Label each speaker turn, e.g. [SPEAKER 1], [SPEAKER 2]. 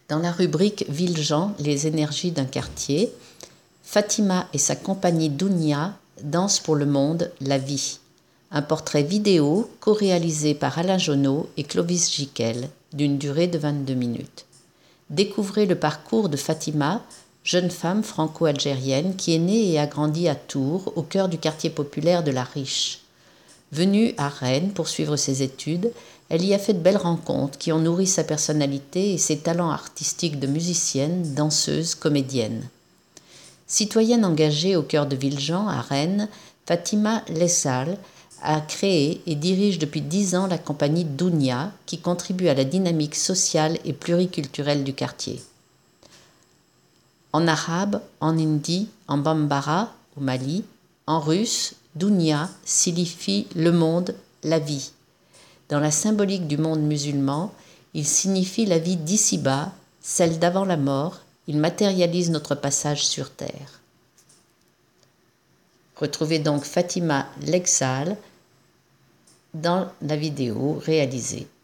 [SPEAKER 1] Dans la rubrique Villejean, les énergies d'un quartier, Fatima et sa compagnie Dounia dansent pour le monde la vie. Un portrait vidéo co-réalisé par Alain Jonot et Clovis Giquel, d'une durée de 22 minutes. Découvrez le parcours de Fatima, jeune femme franco-algérienne qui est née et a grandi à Tours, au cœur du quartier populaire de La Riche. Venue à Rennes pour suivre ses études, elle y a fait de belles rencontres qui ont nourri sa personnalité et ses talents artistiques de musicienne, danseuse, comédienne. Citoyenne engagée au cœur de Villejean, à Rennes, Fatima Lessal a créé et dirige depuis 10 ans la compagnie Dounia, qui contribue à la dynamique sociale et pluriculturelle du quartier. En arabe, en hindi, en bambara, au Mali, en russe, Dounia signifie le monde, la vie. Dans la symbolique du monde musulman, il signifie la vie d'ici-bas, celle d'avant la mort. Il matérialise notre passage sur terre. Retrouvez donc Fatima Lessal dans la vidéo réalisée